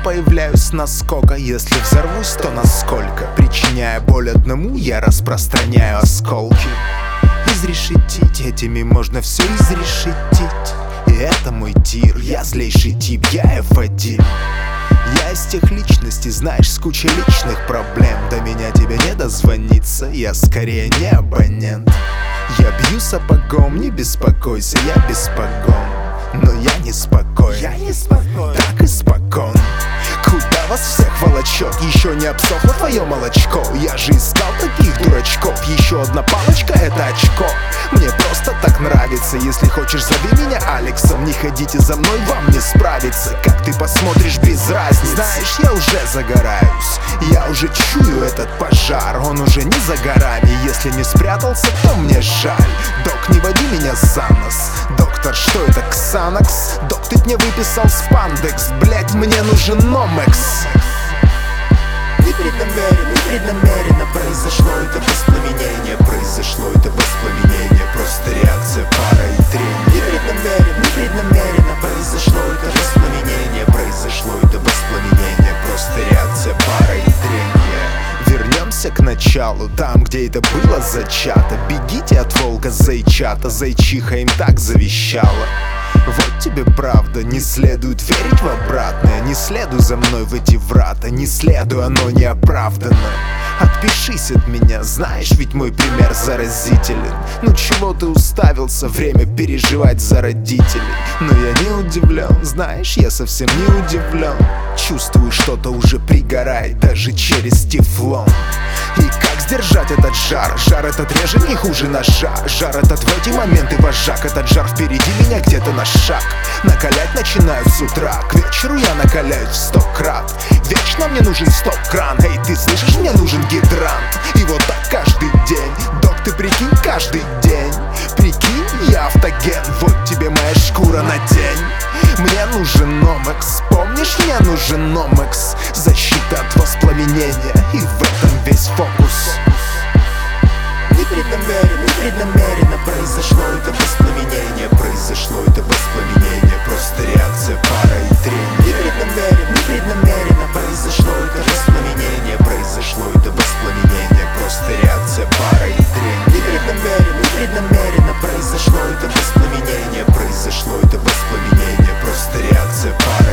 появляюсь наскока. Если взорвусь, то насколько? Причиняя боль одному, я распространяю осколки. Изрешетить, этими можно все изрешетить. И это мой тир, я злейший тип, я F1. Я из тех личностей, знаешь, с кучей личных проблем. До меня тебе не дозвониться, я скорее не абонент. Я бью сапогом, не беспокойся, я без погон. Но я не спокоен, так испокон. Куда вас всех волочет? Еще не обсохло твое молочко? Я же искал таких дурачков. Еще одна палочка — это очко. Мне просто так нравится. Если хочешь, зови меня Алексом. Не ходите за мной, вам не справиться. Как ты посмотришь, без разницы. Знаешь, я уже загораюсь, я уже чую этот пожар. Он уже не за горами. Если не спрятался, то мне жаль. Док, не води меня за нос. Доктор, что это, Ксанакс? Док, ты мне выписал спандекс. Блять, мне нужен Номекс. Непреднамеренно произошло это воспламенение. Произошло это воспламенение. Просто реакция пара и трения. Непреднамеренно произошло это воспламенение. Произошло это воспламенение. Просто реакция пара и трения. Вернемся к началу, там, где это было зачато. Бегите от волка зайчата, зайчиха им так завещала. Вот тебе правда, не следует верить в обратное. Не следуй за мной в эти врата, не следуй, оно не оправдано. Отпишись от меня, знаешь, ведь мой пример заразителен. Ну чего ты уставился, время переживать за родителей. Но я не удивлен, знаешь, я совсем не удивлен. Чувствую, что-то уже пригорает даже через тефлон. И как сдержать этот жар? Жар этот режет не хуже ножа. Жар этот в эти моменты вожак. Этот жар впереди меня где-то на шаг. Накалять начинают с утра. К вечеру я накаляюсь в 100 крат. Вечно мне нужен стоп-кран. Эй, ты слышишь, мне нужен гидрант. И вот так каждый день. Док, ты прикинь, каждый день. Прикинь, я автоген. Вот тебе моя шкура, надень. Мне нужен Номекс. Помнишь, мне нужен Номекс. Защита от воспламенения. И в этом весь фокус. Непреднамеренно произошло это воспламенение. Произошло это воспламенение. Просто реакция пара и трения. Непреднамеренно произошло это воспламенение. Произошло это воспламенение. Просто реакция пара и трения. Непреднамеренно произошло это воспламенение. Произошло это воспламенение. Просто реакция пара.